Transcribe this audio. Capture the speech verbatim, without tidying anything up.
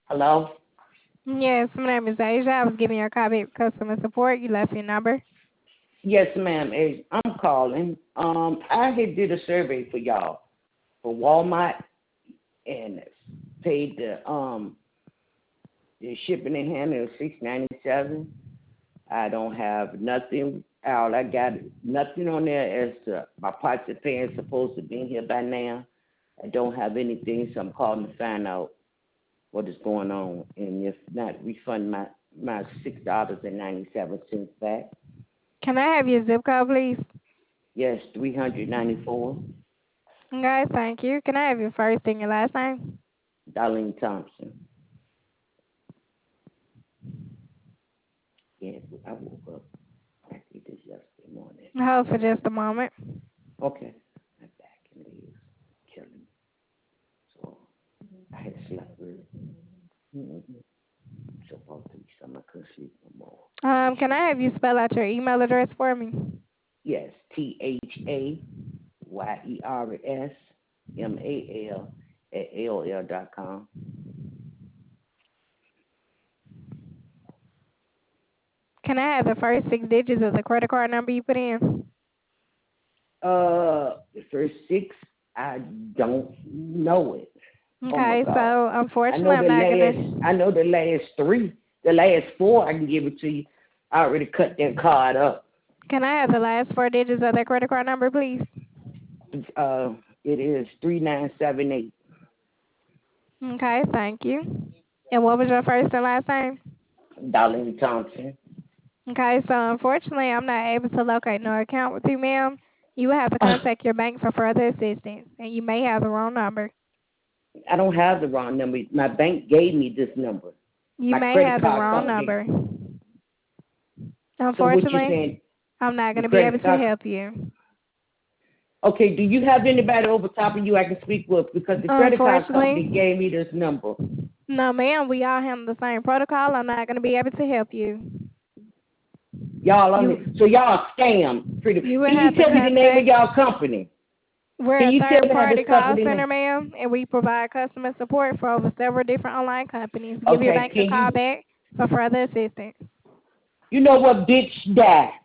Hello? Yes, my name is Asia. I was giving you a call back with customer support. You left your number. Yes, ma'am. eh, I'm calling. Um, I had did a survey for y'all for Walmart and paid the um the shipping and handling of six ninety seven. I don't have nothing out. I got nothing on there as to my parts and paying supposed to be in here by now. I don't have anything, so I'm calling to find out what is going on, and if not, refund my my six dollars and ninety seven cents back. Can I have your zip code, please? Yes, three hundred ninety four. Okay, thank you. Can I have your first and your last name? Darlene Thompson. Yeah, I woke up. I did this yesterday morning. Hold for just a moment. Okay, my back and legs killing me. So I had slept early. Mm-hmm. So about three something I couldn't sleep no more. Um, can I have you spell out your email address for me? Yes, T H A Y E R S M A L at A O L dot com. Can I have the first six digits of the credit card number you put in? Uh, the first six, I don't know it. Oh my Okay, God. so I unfortunately, know I'm the not last. gonna. I know the last three. The last four, I can give it to you. I already cut that card up. Can I have the last four digits of that credit card number, please? Uh, it is three nine seven eight. Okay, thank you. And what was your first and last name? Darlene Thompson. Okay, so unfortunately, I'm not able to locate no account with you, ma'am. You will have to contact your bank for further assistance, and you may have the wrong number. I don't have the wrong number. My bank gave me this number. You My may credit have the card wrong company. number. So what you Unfortunately, saying? I'm not The going to be able credit to card. help you. Okay. Do you have anybody over top of you I can speak with? Because the credit card company Unfortunately, gave me this number. no, ma'am. We all handle the same protocol. I'm not going to be able to help you. Y'all on it. You So y'all scam. Pretty. you would Can you have to tell me the name of contact. y'all company? We're Can a you tell third me how this party call company center, name? ma'am, and we provide customer support for over several different online companies. Give your Okay. bank a Can call you? back for further assistance. You know what, bitch? Die.